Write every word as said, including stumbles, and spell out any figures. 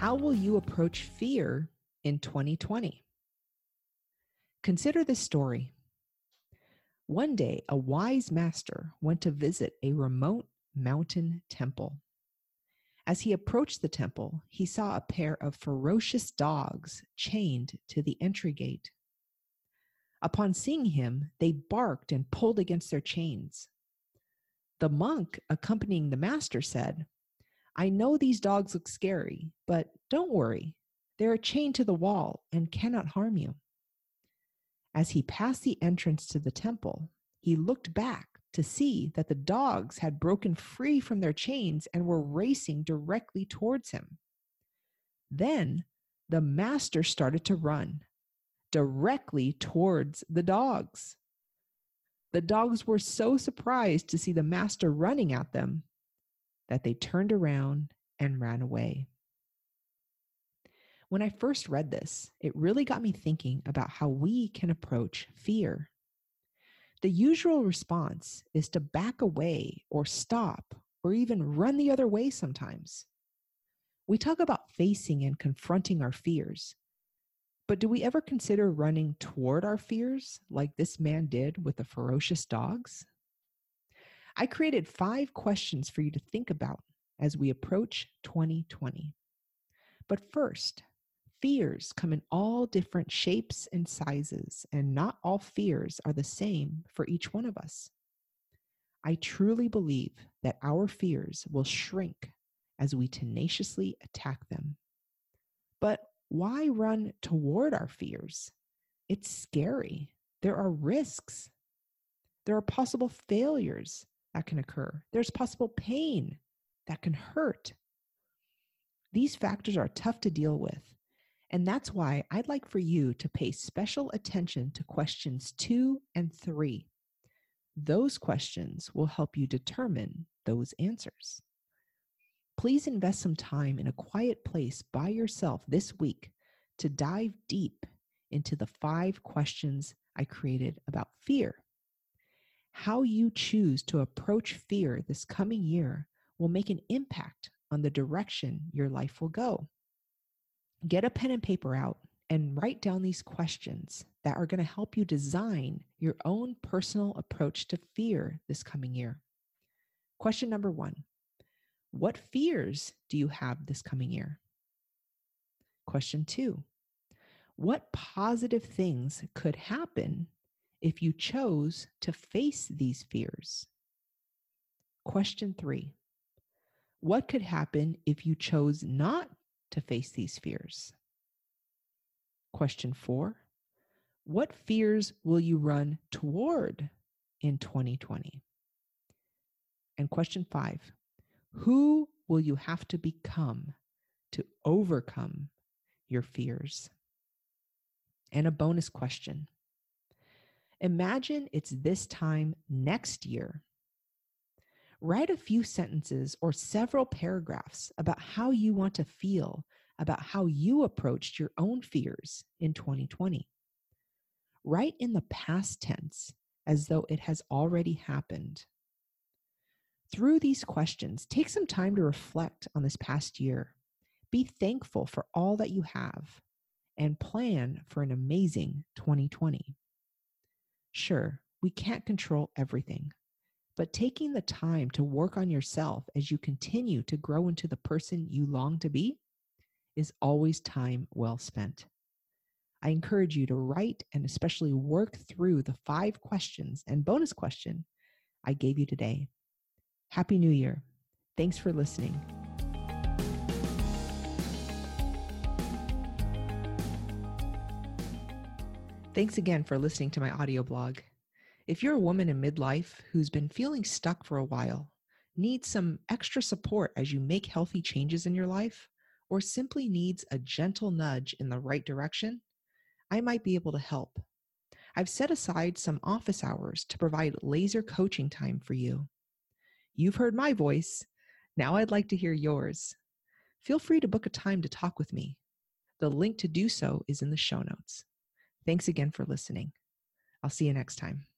How will you approach fear in twenty twenty? Consider this story. One day, a wise master went to visit a remote mountain temple. As he approached the temple, he saw a pair of ferocious dogs chained to the entry gate. Upon seeing him, they barked and pulled against their chains. The monk accompanying the master said, "I know these dogs look scary, but don't worry. They are chained to the wall and cannot harm you." As he passed the entrance to the temple, he looked back to see that the dogs had broken free from their chains and were racing directly towards him. Then the master started to run directly towards the dogs. The dogs were so surprised to see the master running at them that they turned around and ran away. When I first read this, it really got me thinking about how we can approach fear. The usual response is to back away or stop or even run the other way sometimes. We talk about facing and confronting our fears, but do we ever consider running toward our fears like this man did with the ferocious dogs? I created five questions for you to think about as we approach twenty twenty. But first, fears come in all different shapes and sizes, and not all fears are the same for each one of us. I truly believe that our fears will shrink as we tenaciously attack them. But why run toward our fears? It's scary. There are risks. There are possible failures that can occur. There's possible pain that can hurt. These factors are tough to deal with. And that's why I'd like for you to pay special attention to questions two and three. Those questions will help you determine those answers. Please invest some time in a quiet place by yourself this week to dive deep into the five questions I created about fear. How you choose to approach fear this coming year will make an impact on the direction your life will go. Get a pen and paper out and write down these questions that are going to help you design your own personal approach to fear this coming year. Question number one, what fears do you have this coming year? Question two, what positive things could happen if you chose to face these fears? Question three, what could happen if you chose not to face these fears? Question four, what fears will you run toward in twenty twenty? And question five, who will you have to become to overcome your fears? And a bonus question. Imagine it's this time next year. Write a few sentences or several paragraphs about how you want to feel about how you approached your own fears in twenty twenty. Write in the past tense as though it has already happened. Through these questions, take some time to reflect on this past year. Be thankful for all that you have and plan for an amazing twenty twenty. Sure, we can't control everything, but taking the time to work on yourself as you continue to grow into the person you long to be is always time well spent. I encourage you to write and especially work through the five questions and bonus question I gave you today. Happy New Year. Thanks for listening. Thanks again for listening to my audio blog. If you're a woman in midlife who's been feeling stuck for a while, needs some extra support as you make healthy changes in your life, or simply needs a gentle nudge in the right direction, I might be able to help. I've set aside some office hours to provide laser coaching time for you. You've heard my voice. Now I'd like to hear yours. Feel free to book a time to talk with me. The link to do so is in the show notes. Thanks again for listening. I'll see you next time.